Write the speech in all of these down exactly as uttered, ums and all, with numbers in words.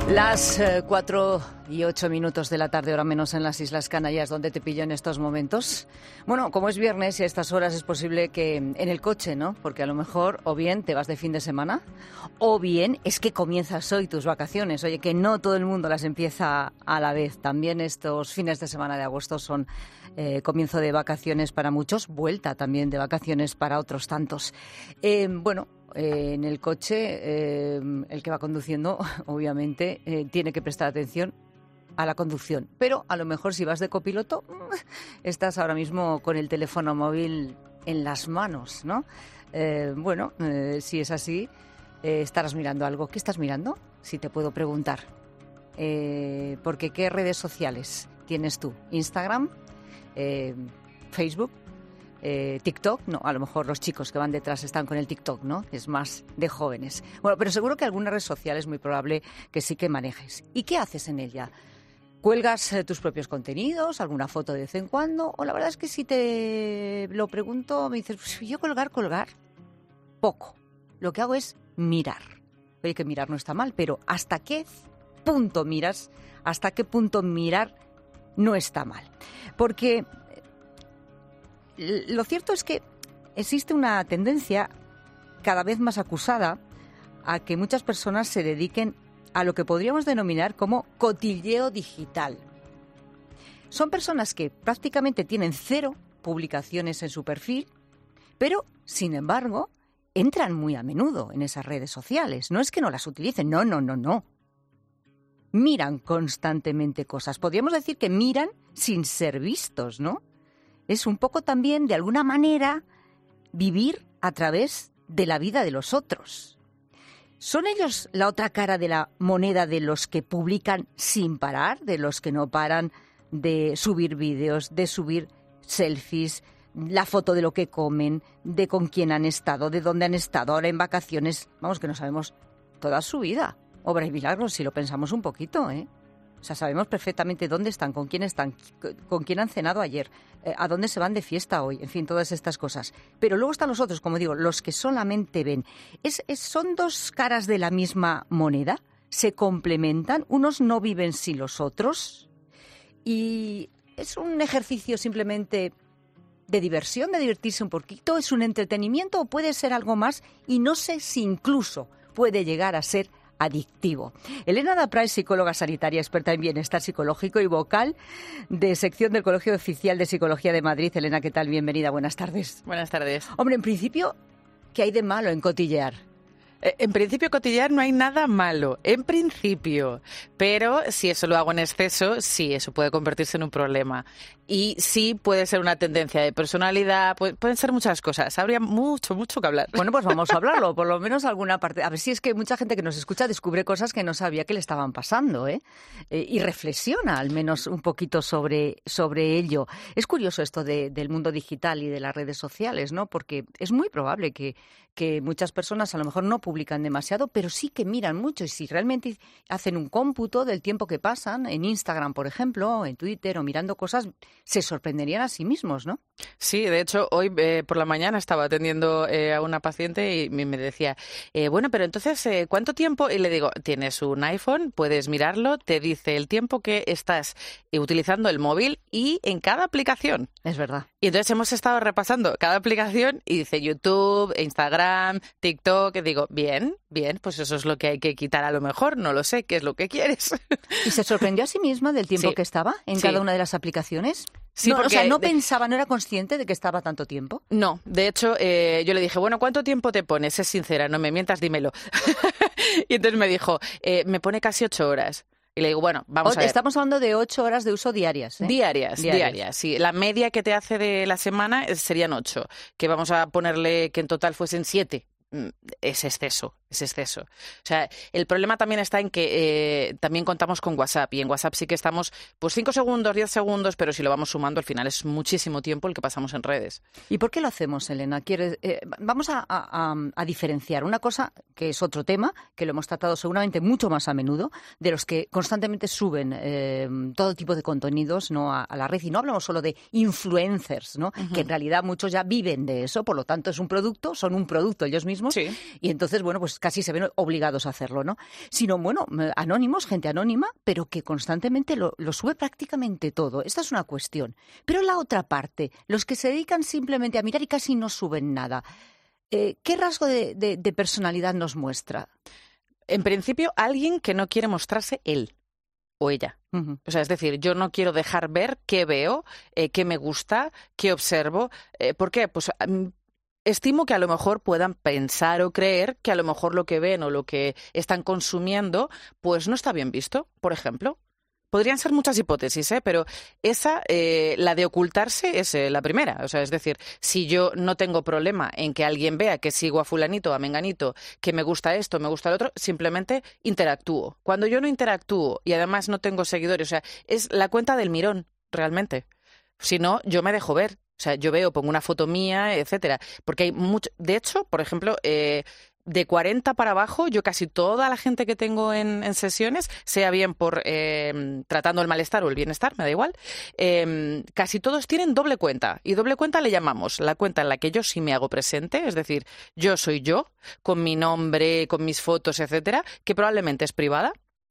Las eh, cuatro y ocho minutos de la tarde, hora menos en las Islas Canarias, donde te pillo en estos momentos. Bueno, como es viernes y a estas horas es posible que en el coche, ¿no? Porque a lo mejor o bien te vas de fin de semana o bien es que comienzas hoy tus vacaciones. Oye, que no todo el mundo las empieza a la vez. También estos fines de semana de agosto son eh, comienzo de vacaciones para muchos, vuelta también de vacaciones para otros tantos. Eh, bueno... Eh, en el coche, eh, el que va conduciendo, obviamente, eh, tiene que prestar atención a la conducción. Pero a lo mejor si vas de copiloto, estás ahora mismo con el teléfono móvil en las manos, ¿no? Eh, bueno, eh, si es así, eh, estarás mirando algo. ¿Qué estás mirando? Si te puedo preguntar. Eh, porque ¿qué redes sociales tienes tú? ¿Instagram? Eh, ¿Facebook? Eh, TikTok, no, a lo mejor los chicos que van detrás están con el TikTok, ¿no? Es más de jóvenes. Bueno, pero seguro que alguna red social es muy probable que sí que manejes. ¿Y qué haces en ella? ¿Cuelgas eh, tus propios contenidos, alguna foto de vez en cuando? O la verdad es que si te lo pregunto, me dices, pues yo colgar, colgar, poco. Lo que hago es mirar. Oye, que mirar no está mal, pero ¿hasta qué punto miras? ¿Hasta qué punto mirar no está mal? Porque lo cierto es que existe una tendencia cada vez más acusada a que muchas personas se dediquen a lo que podríamos denominar como cotilleo digital. Son personas que prácticamente tienen cero publicaciones en su perfil, pero, sin embargo, entran muy a menudo en esas redes sociales. No es que no las utilicen, no, no, no, no. Miran constantemente cosas. Podríamos decir que miran sin ser vistos, ¿no? Es un poco también, de alguna manera, vivir a través de la vida de los otros. ¿Son ellos la otra cara de la moneda de los que publican sin parar, de los que no paran de subir vídeos, de subir selfies, la foto de lo que comen, de con quién han estado, de dónde han estado, ahora en vacaciones? Vamos, que no sabemos toda su vida. Obra y milagros, si lo pensamos un poquito, ¿eh? O sea, sabemos perfectamente dónde están, con quién están, con quién han cenado ayer, eh, a dónde se van de fiesta hoy, en fin, todas estas cosas. Pero luego están los otros, como digo, los que solamente ven. ¿Es, es, ¿Son dos caras de la misma moneda? ¿Se complementan? ¿Unos no viven sin los otros? ¿Y es un ejercicio simplemente de diversión, de divertirse un poquito? ¿Es un entretenimiento o puede ser algo más? Y no sé si incluso puede llegar a ser adictivo. Elena Dapra es psicóloga sanitaria, experta en bienestar psicológico y vocal de sección del Colegio Oficial de Psicología de Madrid. Elena, ¿qué tal? Bienvenida, buenas tardes. Buenas tardes. Hombre, en principio, ¿qué hay de malo en cotillear? En principio, cotillear no hay nada malo, en principio, pero si eso lo hago en exceso, sí, eso puede convertirse en un problema. Y sí puede ser una tendencia de personalidad, pueden ser muchas cosas, habría mucho, mucho que hablar. Bueno, pues vamos a hablarlo, por lo menos alguna parte. A ver si es que mucha gente que nos escucha descubre cosas que no sabía que le estaban pasando, ¿eh? eh y reflexiona al menos un poquito sobre, sobre ello. Es curioso esto de, del mundo digital y de las redes sociales, ¿no? Porque es muy probable que, que muchas personas a lo mejor no publican demasiado, pero sí que miran mucho. Y si realmente hacen un cómputo del tiempo que pasan en Instagram, por ejemplo, o en Twitter, o mirando cosas, se sorprenderían a sí mismos, ¿no? Sí, de hecho, hoy eh, por la mañana estaba atendiendo eh, a una paciente y me decía, eh, bueno, pero entonces, eh, ¿cuánto tiempo? Y le digo, tienes un iPhone, puedes mirarlo, te dice el tiempo que estás eh, utilizando el móvil y en cada aplicación. Es verdad. Y entonces hemos estado repasando cada aplicación y dice YouTube, Instagram, TikTok, y digo, bien, bien, pues eso es lo que hay que quitar a lo mejor, no lo sé, ¿qué es lo que quieres? ¿Y se sorprendió a sí misma del tiempo sí. que estaba en sí. cada una de las aplicaciones? Sí, no, porque, o sea, ¿no de... pensaba, no era consciente de que estaba tanto tiempo? No, de hecho, eh, yo le dije, bueno, ¿cuánto tiempo te pones? Es sincera, no me mientas, dímelo. Y entonces me dijo, eh, me pone casi ocho horas. Y le digo, bueno, vamos o, a ver. Estamos hablando de ocho horas de uso diarias, ¿eh? Diarias, diarias, diarias, sí. La media que te hace de la semana serían ocho, que vamos a ponerle que en total fuesen siete. Es exceso, es exceso. O sea, el problema también está en que eh, también contamos con WhatsApp y en WhatsApp sí que estamos pues cinco segundos, diez segundos, pero si lo vamos sumando al final es muchísimo tiempo el que pasamos en redes. ¿Y por qué lo hacemos, Elena? ¿Quieres, eh, vamos a, a, a diferenciar una cosa que es otro tema, que lo hemos tratado seguramente mucho más a menudo, de los que constantemente suben eh, todo tipo de contenidos, ¿no? a, a la red, y no hablamos solo de influencers, ¿no? Uh-huh. Que en realidad muchos ya viven de eso, por lo tanto es un producto, son un producto ellos mismos. Sí. Y entonces, bueno, pues pues casi se ven obligados a hacerlo, ¿no? Sino, bueno, anónimos, gente anónima, pero que constantemente lo, lo sube prácticamente todo. Esta es una cuestión. Pero la otra parte, los que se dedican simplemente a mirar y casi no suben nada, eh, ¿qué rasgo de, de, de personalidad nos muestra? En principio, alguien que no quiere mostrarse él o ella. Uh-huh. O sea, es decir, yo no quiero dejar ver qué veo, eh, qué me gusta, qué observo. Eh, ¿Por qué? Pues um, estimo que a lo mejor puedan pensar o creer que a lo mejor lo que ven o lo que están consumiendo pues no está bien visto, por ejemplo. Podrían ser muchas hipótesis, ¿eh? Pero esa, eh, la de ocultarse, es eh, la primera. O sea, es decir, si yo no tengo problema en que alguien vea que sigo a fulanito, a menganito, que me gusta esto, me gusta lo otro, simplemente interactúo. Cuando yo no interactúo y además no tengo seguidores, o sea, es la cuenta del mirón, realmente. Si no, yo me dejo ver. O sea, yo veo, pongo una foto mía, etcétera. Porque hay mucho... De hecho, por ejemplo... Eh, de cuarenta para abajo, yo casi toda la gente que tengo en, en sesiones, sea bien por eh, tratando el malestar o el bienestar, me da igual, eh, casi todos tienen doble cuenta. Y doble cuenta le llamamos la cuenta en la que yo sí me hago presente, es decir, yo soy yo, con mi nombre, con mis fotos, etcétera, que probablemente es privada,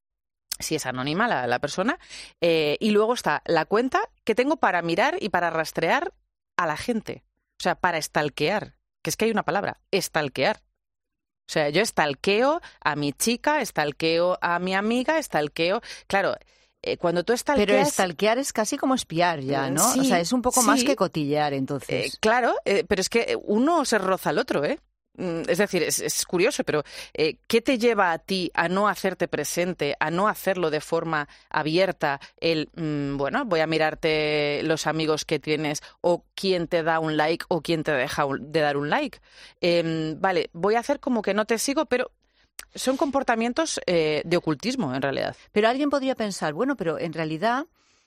si es anónima la, la persona, eh, y luego está la cuenta que tengo para mirar y para rastrear a la gente, o sea, para stalkear, que es que hay una palabra, stalkear. O sea, yo stalkeo a mi chica, stalkeo a mi amiga, stalkeo... Claro, eh, cuando tú stalkeas... Pero stalkear es casi como espiar ya, ¿no? Sí, o sea, es un poco sí. más que cotillear, entonces. Eh, claro, eh, pero es que uno se roza al otro, ¿eh? Es decir, es, es curioso, pero eh, ¿qué te lleva a ti a no hacerte presente, a no hacerlo de forma abierta? El, mmm, bueno, voy a mirarte los amigos que tienes o quién te da un like o quién te deja un, de dar un like. Eh, vale, voy a hacer como que no te sigo, pero son comportamientos eh, de ocultismo, en realidad. Pero alguien podría pensar, bueno, pero en realidad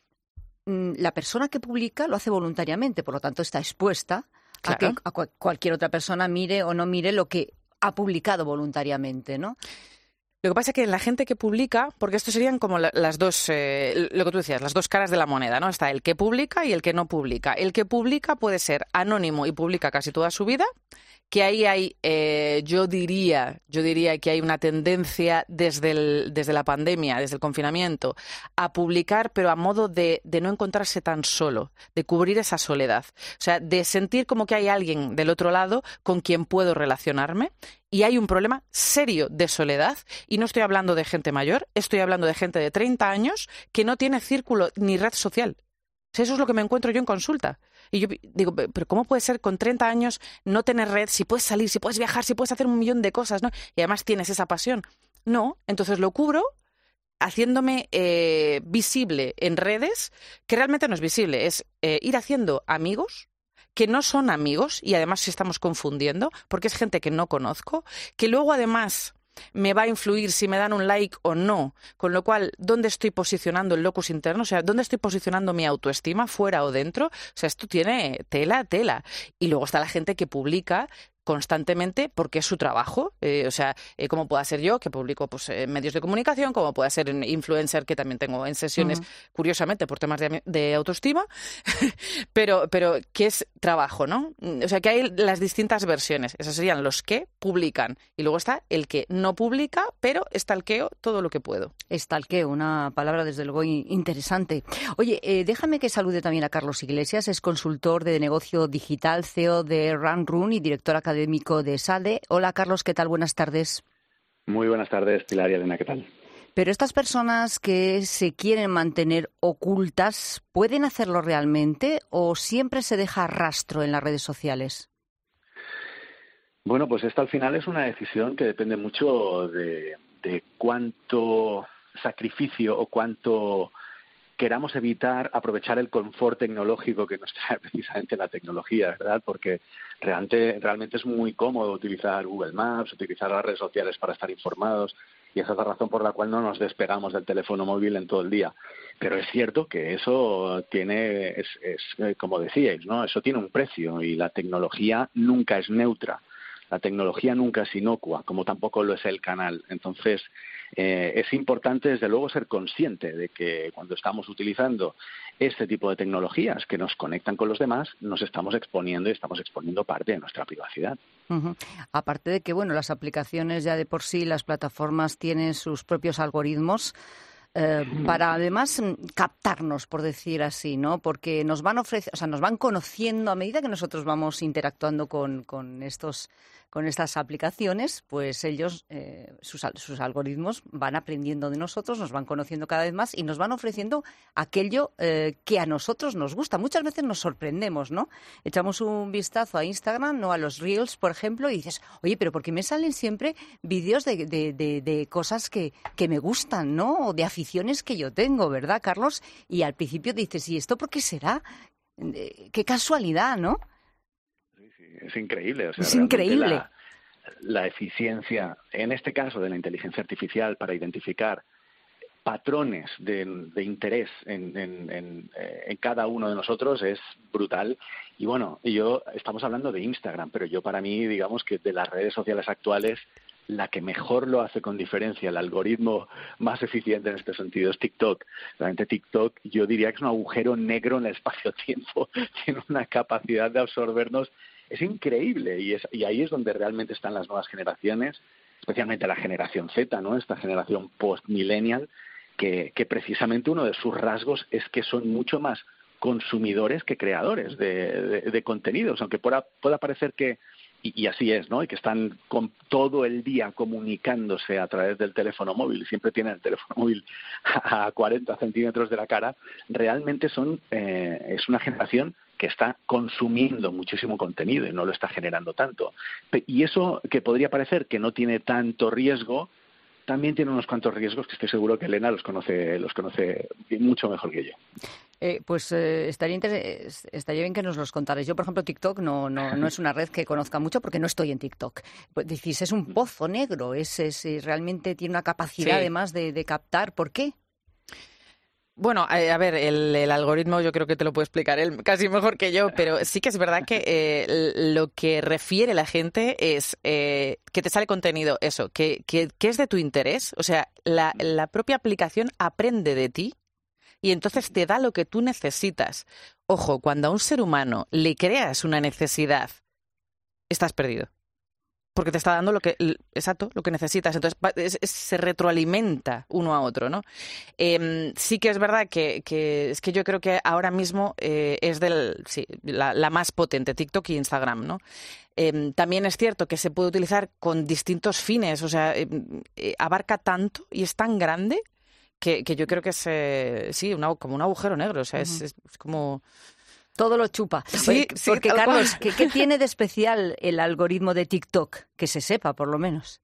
mmm, la persona que publica lo hace voluntariamente, por lo tanto está expuesta a Claro. que a cu- cualquier otra persona mire o no mire lo que ha publicado voluntariamente, ¿no? Lo que pasa es que la gente que publica, porque esto serían como la, las dos, eh, lo que tú decías, las dos caras de la moneda, ¿no? Está el que publica y el que no publica. El que publica puede ser anónimo y publica casi toda su vida, que ahí hay, eh, yo diría, yo diría que hay una tendencia desde, el, desde la pandemia, desde el confinamiento, a publicar, pero a modo de, de no encontrarse tan solo, de cubrir esa soledad. O sea, de sentir como que hay alguien del otro lado con quien puedo relacionarme. Y hay un problema serio de soledad, y no estoy hablando de gente mayor, estoy hablando de gente de treinta años que no tiene círculo ni red social. O sea, eso es lo que me encuentro yo en consulta. Y yo digo, pero ¿cómo puede ser con treinta años no tener red, si puedes salir, si puedes viajar, si puedes hacer un millón de cosas, ¿no? Y además tienes esa pasión. No, entonces lo cubro haciéndome eh, visible en redes, que realmente no es visible, es eh, ir haciendo amigos que no son amigos, y además se estamos confundiendo, porque es gente que no conozco, que luego además me va a influir si me dan un like o no, con lo cual, ¿dónde estoy posicionando el locus interno? O sea, ¿dónde estoy posicionando mi autoestima, fuera o dentro? O sea, esto tiene tela, tela. Y luego está la gente que publica constantemente porque es su trabajo, eh, o sea, eh, como pueda ser yo, que publico pues, eh, medios de comunicación, como pueda ser un influencer, que también tengo en sesiones, uh-huh. curiosamente, por temas de, de autoestima, pero, pero que es trabajo, ¿no? O sea, que hay las distintas versiones, esos serían los que publican, y luego está el que no publica, pero stalkeo todo lo que puedo. Stalkeo, una palabra desde luego interesante. Oye, eh, déjame que salude también a Carlos Iglesias, es consultor de negocio digital, C E O de RunRun y director académico de SADE. Hola, Carlos, ¿qué tal? Buenas tardes. Muy buenas tardes, Pilar y Elena, ¿qué tal? Pero estas personas que se quieren mantener ocultas, ¿pueden hacerlo realmente o siempre se deja rastro en las redes sociales? Bueno, pues esta al final es una decisión que depende mucho de, de cuánto sacrificio o cuánto queramos evitar aprovechar el confort tecnológico que nos trae precisamente la tecnología, ¿verdad? Porque realmente, realmente es muy cómodo utilizar Google Maps, utilizar las redes sociales para estar informados, y esa es la razón por la cual no nos despegamos del teléfono móvil en todo el día. Pero es cierto que eso tiene, es, es como decíais, ¿no? Eso tiene un precio, y la tecnología nunca es neutra. La tecnología nunca es inocua, como tampoco lo es el canal. Entonces, Eh, es importante, desde luego, ser consciente de que cuando estamos utilizando este tipo de tecnologías que nos conectan con los demás, nos estamos exponiendo y estamos exponiendo parte de nuestra privacidad. Uh-huh. Aparte de que, bueno, las aplicaciones ya de por sí, las plataformas tienen sus propios algoritmos, Eh, para además captarnos, por decir así, ¿no? Porque nos van ofreciendo, o sea, nos van conociendo a medida que nosotros vamos interactuando con, con estos, con estas aplicaciones, pues ellos, eh, sus, sus algoritmos van aprendiendo de nosotros, nos van conociendo cada vez más y nos van ofreciendo aquello eh, que a nosotros nos gusta. Muchas veces nos sorprendemos, ¿no? Echamos un vistazo a Instagram, ¿no? A los Reels, por ejemplo, y dices, oye, pero ¿por qué me salen siempre vídeos de, de, de, de cosas que, que me gustan, ¿no? O de aficiones que yo tengo, ¿verdad, Carlos? Y al principio dices, ¿y esto por qué será? Qué casualidad, ¿no? Sí, sí, es increíble. O sea, es increíble. La, la eficiencia, en este caso de la inteligencia artificial, para identificar patrones de, de interés en, en, en, en cada uno de nosotros es brutal. Y bueno, yo estamos hablando de Instagram, pero yo para mí, digamos que de las redes sociales actuales, la que mejor lo hace con diferencia, el algoritmo más eficiente en este sentido es TikTok. Realmente TikTok, yo diría que es un agujero negro en el espacio-tiempo, tiene una capacidad de absorbernos, es increíble, y, es, y ahí es donde realmente están las nuevas generaciones, especialmente la generación Z, ¿no? Esta generación post-millennial, que, que precisamente uno de sus rasgos es que son mucho más consumidores que creadores de, de, de contenidos, aunque pueda, pueda parecer que Y, y así es, ¿no? Y que están con todo el día comunicándose a través del teléfono móvil, siempre tienen el teléfono móvil a cuarenta centímetros de la cara, realmente son eh, es una generación que está consumiendo muchísimo contenido y no lo está generando tanto. Y eso que podría parecer que no tiene tanto riesgo, también tiene unos cuantos riesgos que estoy seguro que Elena los conoce, los conoce mucho mejor que yo. Eh, pues eh, estaría, inter- estaría bien que nos los contarais. Yo, por ejemplo, TikTok no, no, no es una red que conozca mucho porque no estoy en TikTok. Pues decís, es un pozo negro, es, es, realmente tiene una capacidad sí. además de, de captar. ¿Por qué? Bueno, a ver, el, el algoritmo yo creo que te lo puede explicar él casi mejor que yo, pero sí que es verdad que eh, lo que refiere la gente es eh, que te sale contenido, eso, que, que, que es de tu interés, o sea, la, la propia aplicación aprende de ti y entonces te da lo que tú necesitas. Ojo, cuando a un ser humano le creas una necesidad, estás perdido. Porque te está dando lo que, exacto, lo que necesitas. Entonces es, es, se retroalimenta uno a otro, ¿no? Eh, sí que es verdad que, que es que yo creo que ahora mismo eh, es del, sí, la, la más potente, TikTok y Instagram, ¿no? Eh, también es cierto que se puede utilizar con distintos fines, o sea, eh, eh, abarca tanto y es tan grande que, que yo creo que es, eh, sí, una, como un agujero negro, o sea, uh-huh. es, es, es como... Todo lo chupa. Sí, Oye, sí, porque, Carlos, ¿qué, ¿qué tiene de especial el algoritmo de TikTok? Que se sepa, por lo menos.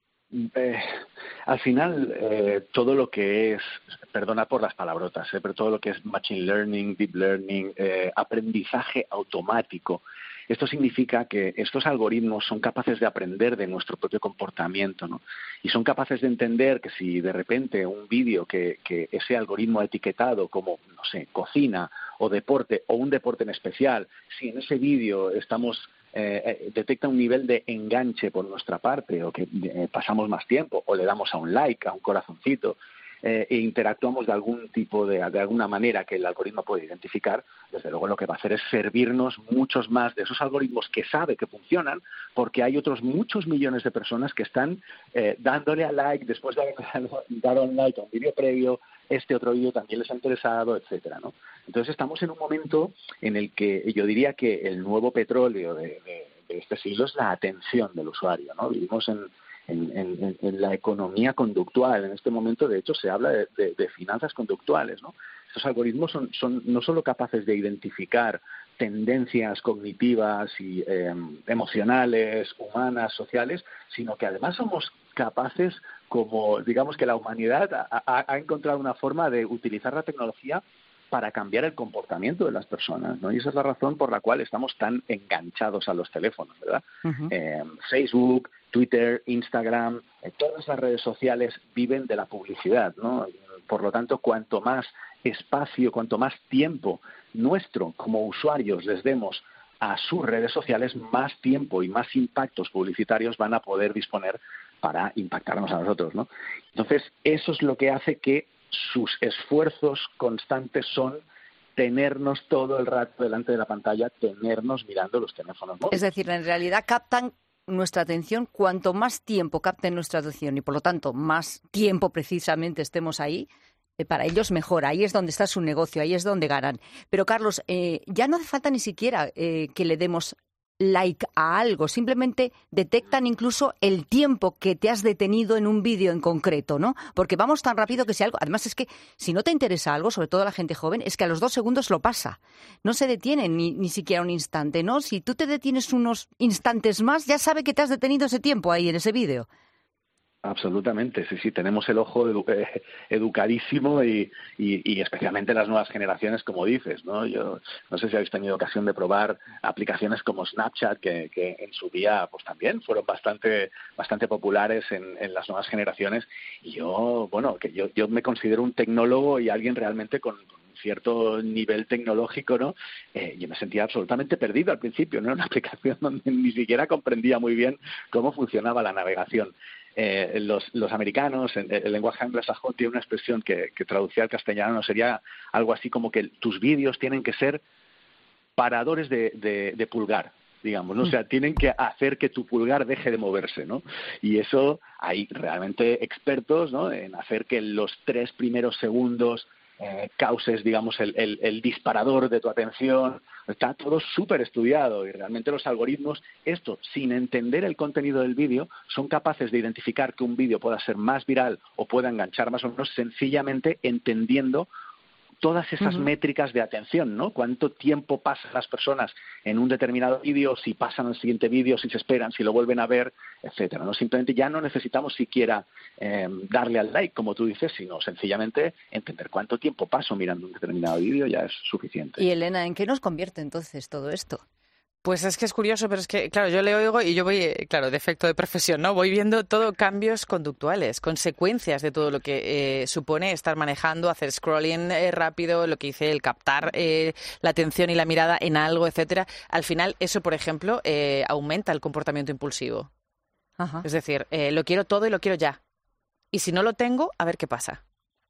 Eh, al final, eh, todo lo que es, perdona por las palabrotas, eh, pero todo lo que es machine learning, deep learning, eh, aprendizaje automático, esto significa que estos algoritmos son capaces de aprender de nuestro propio comportamiento, ¿no? Y son capaces de entender que si de repente un vídeo que, que ese algoritmo ha etiquetado como, no sé, cocina o deporte, o un deporte en especial, si en ese vídeo estamos eh, detecta un nivel de enganche por nuestra parte, o que eh, pasamos más tiempo, o le damos a un like, a un corazoncito, eh, e interactuamos de algún tipo, de, de alguna manera que el algoritmo puede identificar, desde luego lo que va a hacer es servirnos muchos más de esos algoritmos que sabe que funcionan, porque hay otros muchos millones de personas que están eh, dándole a like, después de haber dado un like a un vídeo previo, este otro vídeo también les ha interesado, etcétera, ¿no? Entonces estamos en un momento en el que yo diría que el nuevo petróleo de, de, de este siglo es la atención del usuario, ¿no? Vivimos en En, en, en la economía conductual. En este momento, de hecho, se habla de, de, de finanzas conductuales, ¿no? Estos algoritmos son, son no solo capaces de identificar tendencias cognitivas y eh, emocionales, humanas, sociales, sino que además somos capaces, como digamos que la humanidad ha, ha, ha encontrado una forma de utilizar la tecnología para cambiar el comportamiento de las personas, ¿no? Y esa es la razón por la cual estamos tan enganchados a los teléfonos, ¿verdad? Uh-huh. Eh, Facebook, Twitter, Instagram, eh, todas las redes sociales viven de la publicidad, ¿no? Por lo tanto, cuanto más espacio, cuanto más tiempo nuestro como usuarios les demos a sus redes sociales, más tiempo y más impactos publicitarios van a poder disponer para impactarnos a nosotros, ¿no? Entonces, eso es lo que hace que sus esfuerzos constantes son tenernos todo el rato delante de la pantalla, tenernos mirando los teléfonos móviles. Es decir, en realidad captan nuestra atención, cuanto más tiempo capten nuestra atención y por lo tanto más tiempo precisamente estemos ahí, eh, para ellos mejor. Ahí es donde está su negocio, ahí es donde ganan. Pero Carlos, eh, ya no hace falta ni siquiera eh, que le demos like a algo, simplemente detectan incluso el tiempo que te has detenido en un vídeo en concreto, ¿no? Porque vamos tan rápido que si algo, además es que si no te interesa algo, sobre todo a la gente joven, es que a los dos segundos lo pasa, no se detiene ni, ni siquiera un instante, ¿no? Si tú te detienes unos instantes más, ya sabe que te has detenido ese tiempo ahí en ese vídeo. Absolutamente, sí, sí, tenemos el ojo edu eh, educadísimo y, y, y especialmente las nuevas generaciones, como dices, ¿no? Yo no sé si habéis tenido ocasión de probar aplicaciones como Snapchat, que, que en su día pues también fueron bastante bastante populares en, en las nuevas generaciones. Y yo, bueno, que yo, yo me considero un tecnólogo y alguien realmente con, con cierto nivel tecnológico, ¿no? Eh, yo me sentía absolutamente perdido al principio, ¿no? Era una aplicación donde ni siquiera comprendía muy bien cómo funcionaba la navegación. Eh, los, los americanos, en, el lenguaje anglosajón tiene una expresión que, que traducida al castellano sería algo así como que tus vídeos tienen que ser paradores de, de, de pulgar, digamos, ¿no? O sea, tienen que hacer que tu pulgar deje de moverse, ¿no? Y eso hay realmente expertos, ¿no?, en hacer que los tres primeros segundos Eh, causes, digamos, el, el, el disparador de tu atención. Está todo súper estudiado y realmente los algoritmos, esto, sin entender el contenido del vídeo, son capaces de identificar que un vídeo pueda ser más viral o pueda enganchar más o menos sencillamente entendiendo todas esas uh-huh. métricas de atención, ¿no? Cuánto tiempo pasan las personas en un determinado vídeo, si pasan al siguiente vídeo, si se esperan, si lo vuelven a ver, etcétera, ¿no? Simplemente ya no necesitamos siquiera eh, darle al like, como tú dices, sino sencillamente entender cuánto tiempo paso mirando un determinado vídeo ya es suficiente. Y Elena, ¿en qué nos convierte entonces todo esto? Pues es que es curioso, pero es que, claro, yo le oigo y yo voy, claro, de efecto de profesión, ¿no? Voy viendo todo cambios conductuales, consecuencias de todo lo que eh, supone estar manejando, hacer scrolling eh, rápido, lo que hice, el captar eh, la atención y la mirada en algo, etcétera. Al final, eso, por ejemplo, eh, aumenta el comportamiento impulsivo. Ajá. Es decir, eh, lo quiero todo y lo quiero ya. Y si no lo tengo, a ver qué pasa.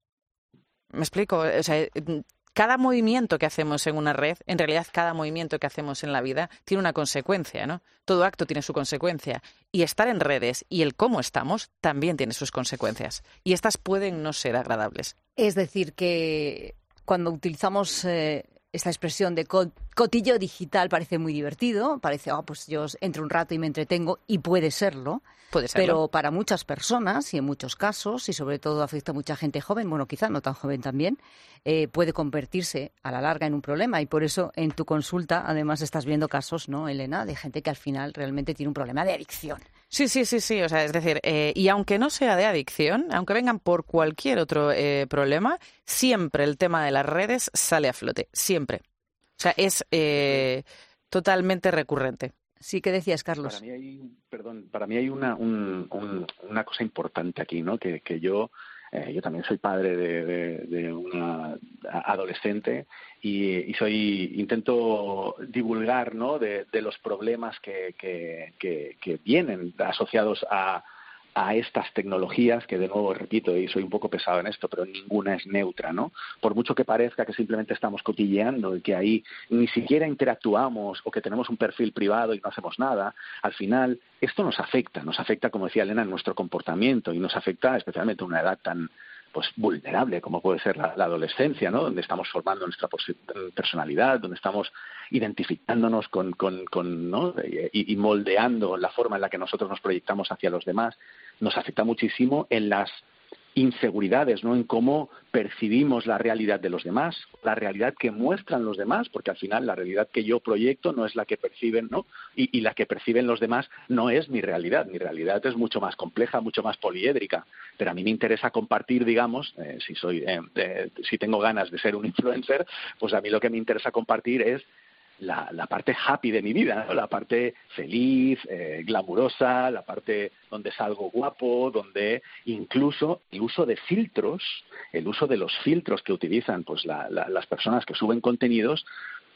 ¿Me explico? O sea, cada movimiento que hacemos en una red, en realidad cada movimiento que hacemos en la vida tiene una consecuencia, ¿no? Todo acto tiene su consecuencia. Y estar en redes y el cómo estamos también tiene sus consecuencias. Y estas pueden no ser agradables. Es decir, que cuando utilizamos eh, esta expresión de co- cotillo digital parece muy divertido, parece, oh, pues yo entro un rato y me entretengo, y puede serlo. Puede serlo. Pero para muchas personas, y en muchos casos, y sobre todo afecta a mucha gente joven, bueno, quizá no tan joven también, eh, puede convertirse a la larga en un problema. Y por eso en tu consulta, además, estás viendo casos, ¿no, Elena?, de gente que al final realmente tiene un problema de adicción. Sí, sí, sí, sí. O sea, es decir, eh, y aunque no sea de adicción, aunque vengan por cualquier otro eh, problema, siempre el tema de las redes sale a flote. Siempre. O sea, es eh, totalmente recurrente. Sí, ¿qué decías, Carlos? Para mí hay, perdón, para mí hay una, un, un, una cosa importante aquí, ¿no? Que, que yo, eh, yo también soy padre de, de, de una adolescente y, y soy intento divulgar, ¿no?, de, de los problemas que, que, que, que vienen asociados a a estas tecnologías, que de nuevo repito, y soy un poco pesado en esto, pero ninguna es neutra, ¿no? Por mucho que parezca que simplemente estamos cotilleando y que ahí ni siquiera interactuamos o que tenemos un perfil privado y no hacemos nada, al final esto nos afecta, nos afecta, como decía Elena, en nuestro comportamiento y nos afecta especialmente a una edad tan pues vulnerable como puede ser la, la adolescencia, ¿no?, donde estamos formando nuestra personalidad, donde estamos identificándonos con, con, con ¿no?, y, y moldeando la forma en la que nosotros nos proyectamos hacia los demás. Nos afecta muchísimo en las inseguridades, ¿no?, en cómo percibimos la realidad de los demás, la realidad que muestran los demás, porque al final la realidad que yo proyecto no es la que perciben, ¿no?, y, y la que perciben los demás no es mi realidad. Mi realidad es mucho más compleja, mucho más poliédrica, pero a mí me interesa compartir, digamos, eh, si soy, eh, eh, si tengo ganas de ser un influencer, pues a mí lo que me interesa compartir es La, la parte happy de mi vida, ¿no?, la parte feliz, eh, glamurosa, la parte donde salgo guapo, donde incluso el uso de filtros, el uso de los filtros que utilizan pues la, la, las personas que suben contenidos,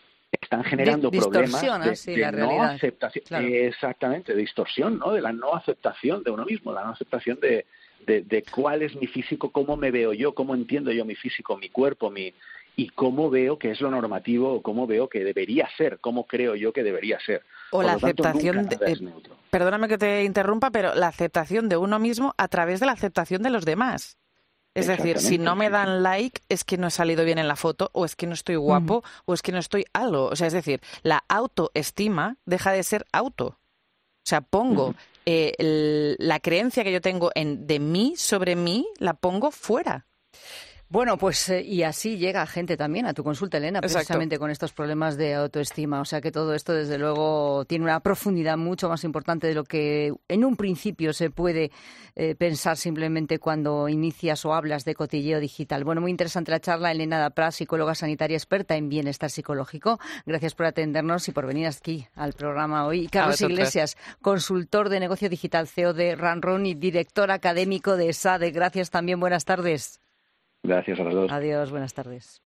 están generando Di- problemas de, sí, de la no realidad. aceptación, Claro. exactamente, de distorsión, ¿no? De la no aceptación de uno mismo, la no aceptación de, de, de cuál es mi físico, cómo me veo yo, cómo entiendo yo mi físico, mi cuerpo, mi y cómo veo que es lo normativo, o cómo veo que debería ser, cómo creo yo que debería ser. O Por la lo tanto, aceptación, nunca nada de, es neutro. perdóname que te interrumpa, pero la aceptación de uno mismo a través de la aceptación de los demás. Es decir, si no me dan like, es que no he salido bien en la foto, o es que no estoy guapo, uh-huh. o es que no estoy algo. O sea, es decir, la autoestima deja de ser auto. O sea, pongo uh-huh. eh, el, la creencia que yo tengo en de mí sobre mí, la pongo fuera. Bueno, pues eh, y así llega gente también a tu consulta, Elena, precisamente Exacto. con estos problemas de autoestima. O sea que todo esto, desde luego, tiene una profundidad mucho más importante de lo que en un principio se puede eh, pensar simplemente cuando inicias o hablas de cotilleo digital. Bueno, muy interesante la charla. Elena Dapraz, psicóloga sanitaria experta en bienestar psicológico. Gracias por atendernos y por venir aquí al programa hoy. Y Carlos Iglesias, consultor de negocio digital, C E O de Runrun y director académico de S A D E. Gracias también. Buenas tardes. Gracias a los dos. Adiós, buenas tardes.